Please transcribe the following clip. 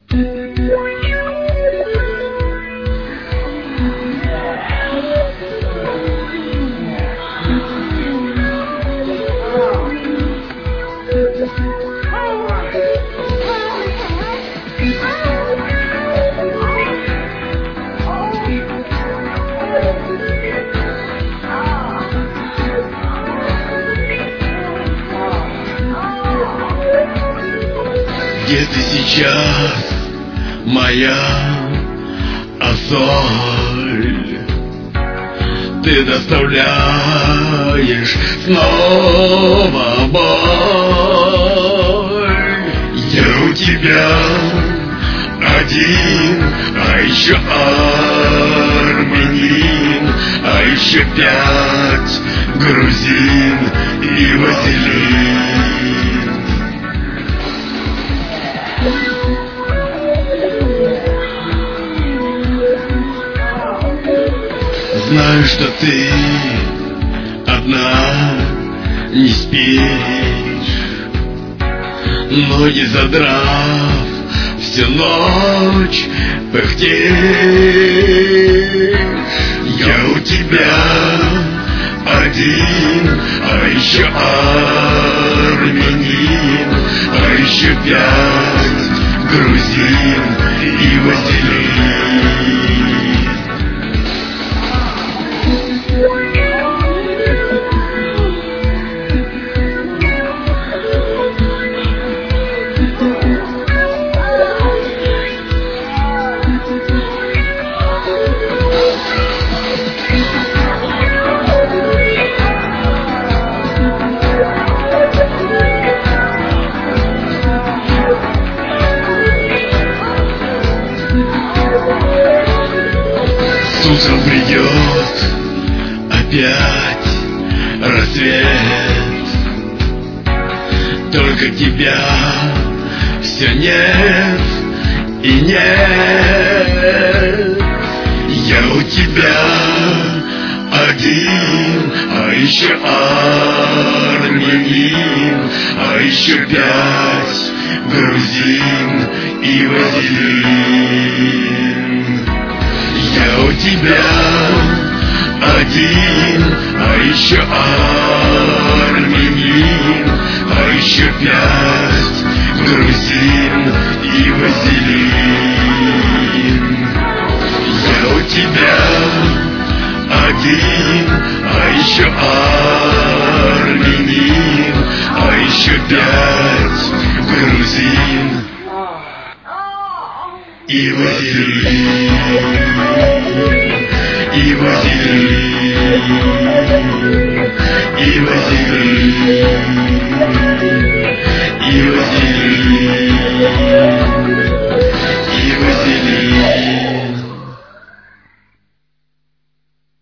Где ты сейчас, моя соль? Ты доставляешь снова боль. Я у тебя один, а еще армянин, а еще 5 грузин и Василий. Знаю, что ты одна не спишь, ноги задрав, всю ночь пыхтишь. Я у тебя один, а еще армянин, а еще 5 грузин и Василий. Утром придет опять рассвет, только тебя все нет и нет. Я у тебя один, а еще армянин, а еще 5 грузин и Василий. Я у тебя один, а еще армянин, а еще 5 грузин и Василий. Я у тебя один, а еще армянин, а еще 5 грузин и Василий. И Василий, и Василий.